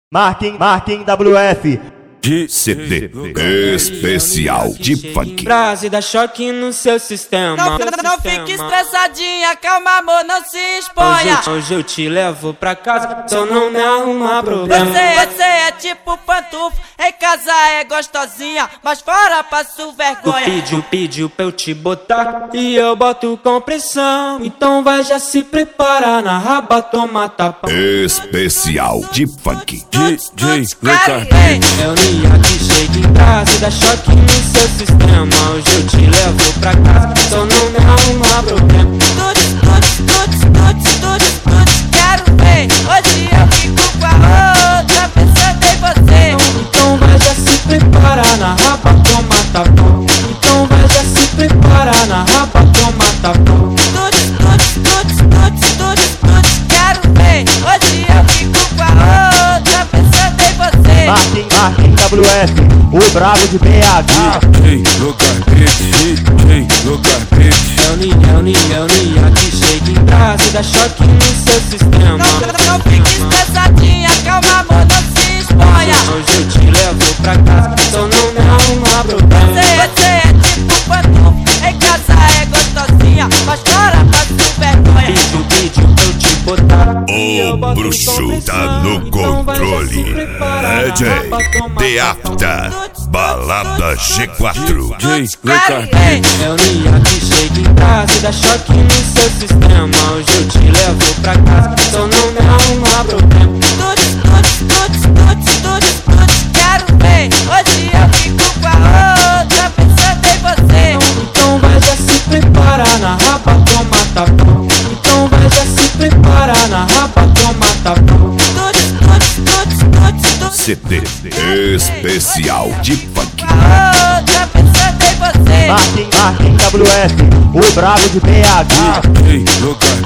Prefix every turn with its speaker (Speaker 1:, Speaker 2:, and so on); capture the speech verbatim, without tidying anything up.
Speaker 1: Marquem, Marquem W F.
Speaker 2: De C D especial de funk.
Speaker 3: Frase dá choque no seu sistema.
Speaker 4: Não, não, não fique estressadinha, calma amor, não se exponha.
Speaker 3: Hoje, hoje eu te levo pra casa, só não me arruma problema.
Speaker 4: Você, você é tipo pantufo, em casa é gostosinha, mas fora passo
Speaker 3: Tu
Speaker 4: vergonha.
Speaker 3: pediu, pediu pra eu te botar e eu boto com pressão. Então vai já se prepara, na raba toma tapa.
Speaker 2: Especial de funk.
Speaker 4: Tuts, tuts, quero ver.
Speaker 3: É o Nia que chega em casa e dá choque no seu sistema. Hoje eu te levo pra casa, só não me arruma problema.
Speaker 4: Tuts, tuts, tuts, tuts, tuts, tuts, quero ver. Hoje eu fico com a outra pensando em você.
Speaker 3: Então vai já se prepara, na raba toma tapa. Então vai já se prepara, na raba toma tapa.
Speaker 4: Tuts, tuts, tuts, tuts, tuts, tuts, quero ver. Hoje eu fico com a outra pensando em você.
Speaker 1: Marquem, Marquem W F. O brabo de B H.
Speaker 2: Ei, lugar bitch, ei, lugar bitch.
Speaker 3: É o Nia, é o Nia, é o Nia que chega em casa e dá choque no seu sistema.
Speaker 4: Não, não, não fique estressadinha, calma amor, não se exponha.
Speaker 3: Hoje eu te levo pra casa, só não me arruma problema.
Speaker 4: Você, você é tipo pantufo, em casa é gostosinha, mas fora passo vergonha.
Speaker 3: Pediu, pediu pra eu te botar e eu
Speaker 2: O
Speaker 3: boto com
Speaker 2: bruxo
Speaker 3: pressão.
Speaker 2: tá no
Speaker 3: Então vai já se
Speaker 2: controle.
Speaker 3: prepara, na
Speaker 2: É J,
Speaker 3: raba toma
Speaker 2: The
Speaker 3: tapa.
Speaker 2: Apta, Balada G quatro.
Speaker 4: Tuts, quero ver.
Speaker 3: É o Nia que chega em casa e dá choque no seu sistema. Hoje eu te levo pra casa, só não me arruma problema.
Speaker 4: Tuts, tuts, tuts, tuts, tuts, tuts, quero ver. Hoje eu fico com a outra pensando em você.
Speaker 3: Então vai já se prepara, na raba toma tapa. Então vai já se prepara, na raba toma tapa.
Speaker 4: Tuts, tuts, tuts, tuts, tuts,
Speaker 2: C D especial de funk.
Speaker 4: com a outra pensando em você.
Speaker 1: Marquem, Marquem W F. O brabo de B H.
Speaker 2: Ei, lugar